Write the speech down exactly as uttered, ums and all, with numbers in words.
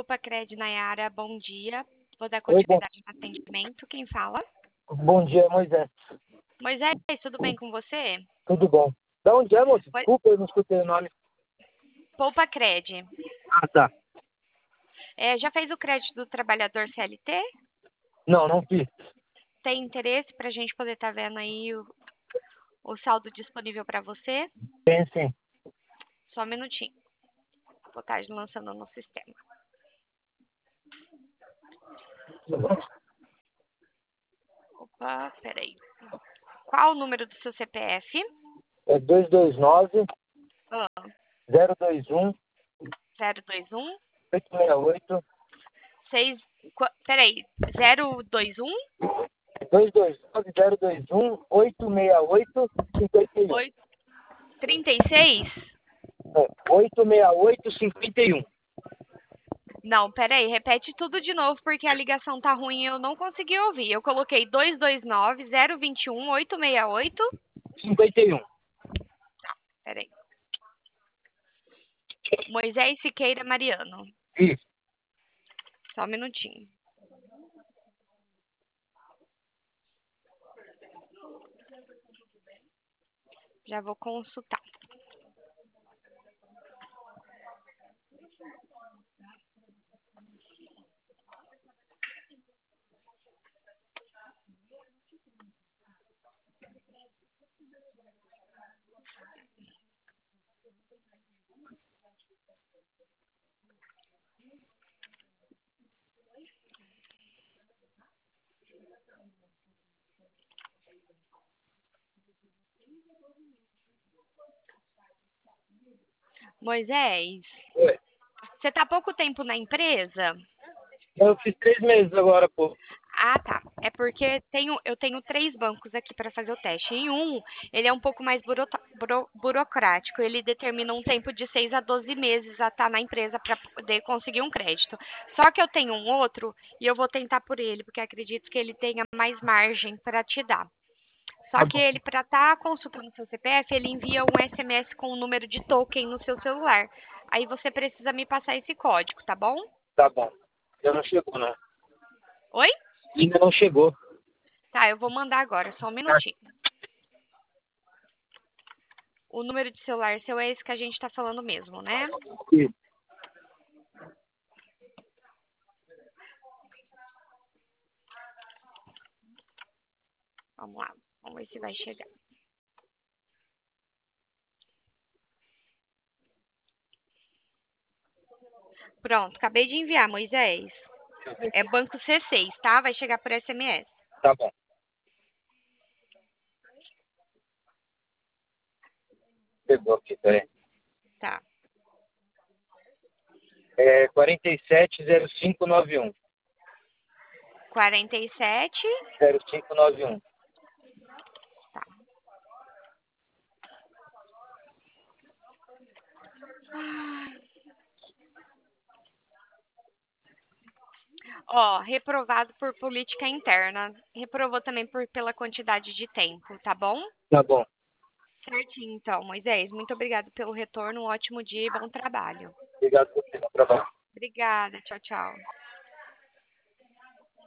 Poupa-Cred, Nayara, bom dia. Vou dar Oi, bom, continuidade no atendimento. Quem fala? bom dia, Moisés. Moisés, tudo bem com você? Tudo bom? Da onde é, moço? Oi. Desculpa, eu não escutei o nome. Poupa-Cred. Ah, tá. É, já fez o crédito do trabalhador C L T? Não, não fiz. Tem interesse para a gente poder estar vendo aí o, o saldo disponível para você? Tem sim. Só um minutinho. Vou estar lançando no sistema. Opa, peraí. Qual o número do seu C P F? É dois dois nove, Ah, zero dois um, zero dois um, oito seis oito, seis. Peraí, zero dois um, dois dois nove, zero dois um, oito seis oito, cinquenta e um. trinta e seis? É, oito seis oito, cinquenta e um. Não, peraí, repete tudo de novo porque a ligação tá ruim e eu não consegui ouvir. Eu coloquei dois dois nove, zero dois um, oito seis oito. cinquenta e um. Peraí. Moisés Siqueira Mariano. Isso. Só um minutinho. Já vou consultar. Moisés, Oi. você tá há pouco tempo na empresa? Eu fiz três meses agora, pô. Ah, tá. É porque tenho, eu tenho três bancos aqui para fazer o teste. Em um, ele é um pouco mais buro, buro, burocrático. Ele determina um tempo de seis a doze meses a estar na empresa para poder conseguir um crédito. Só que eu tenho um outro e eu vou tentar por ele, porque acredito que ele tenha mais margem para te dar. Só Tá que bom. ele, para estar consultando seu C P F, ele envia um S M S com o número de token no seu celular. Aí você precisa me passar esse código, tá bom? Tá bom. Ainda não chegou, não. Oi? Ainda não chegou. Tá, eu vou mandar agora, só um Tá. minutinho. O número de celular seu é esse que a gente tá falando mesmo, né? Isso. Vamos lá, vamos ver se vai chegar. Pronto, acabei de enviar, Moisés. É banco C seis, tá? Vai chegar por S M S. Tá bom. Chegou aqui, peraí. Tá. É quarenta e sete, zero cinco nove um. quarenta e sete. zero cinco nove um. Tá. Ó, reprovado por política interna. Reprovou também por, pela quantidade de tempo, tá bom? Tá bom. Certinho, então, Moisés. Muito obrigado pelo retorno. Um ótimo dia e bom trabalho. Obrigado por ter trabalho. Obrigada. Tchau, tchau.